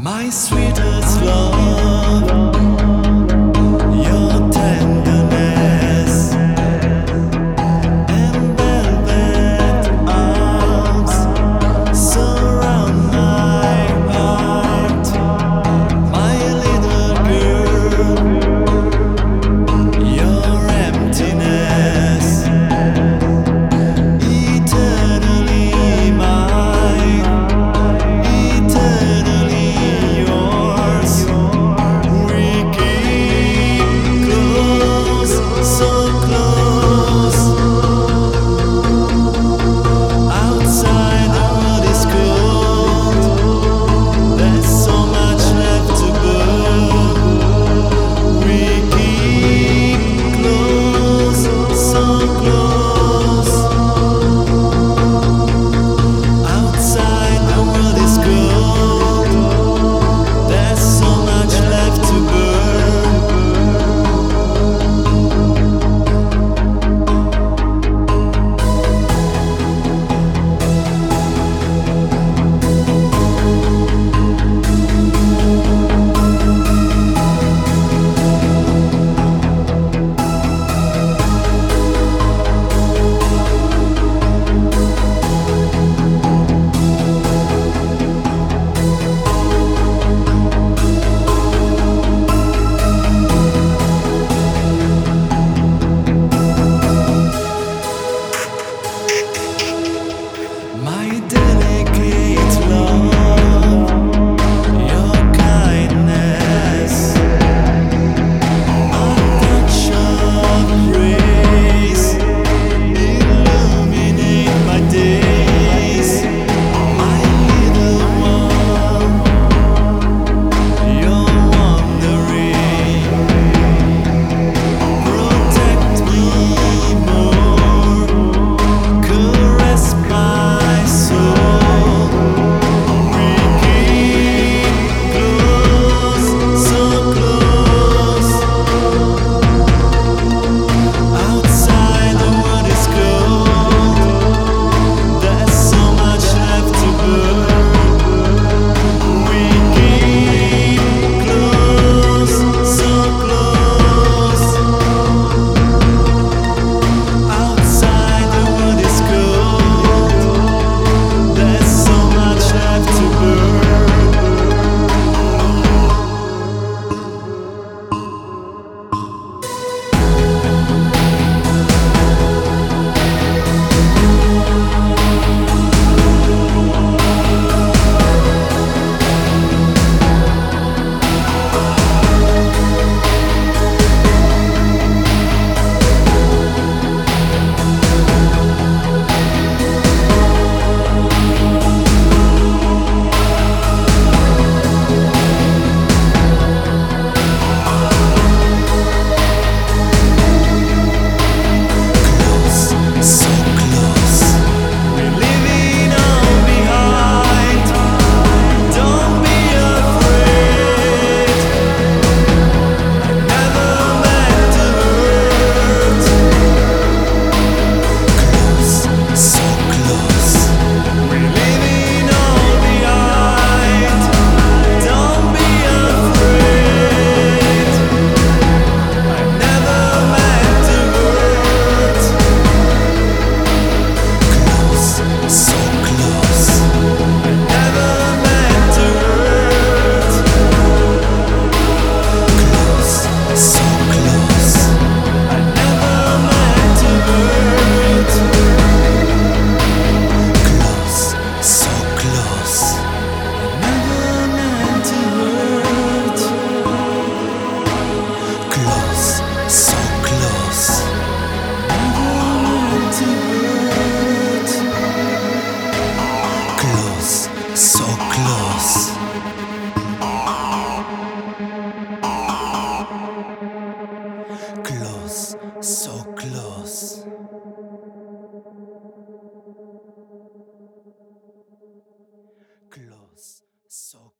My sweetest love, your tenderness and velvet arms surround my heart. My little girl, your emptiness, eternally mine, eternally yours. We keep close, so close. Outside the world is cold. There's so much left to burn. We keep close, so close. Outside the world is cold. There's so much left to burn. My delicate love, your kindness, a touch of grace, illuminate my days. My little one, you're wandering, protect me more, caress my soul. We keep close, so close. Outside the world is cold. There's so much left to burn. We keep close, so close. Outside the world is cold. There's so much left to burn. So close. We're leaving all behind. Don't be afraid. I never meant to hurt. Close, so close. We're leaving all behind. Don't be afraid. I never meant to hurt. Close, so close. I never meant to hurt. Close, so close. I never meant to hurt. Close, so close. I never meant to hurt. Close, so close. Never meant to hurt. Close, so close. Close, so close. Close, so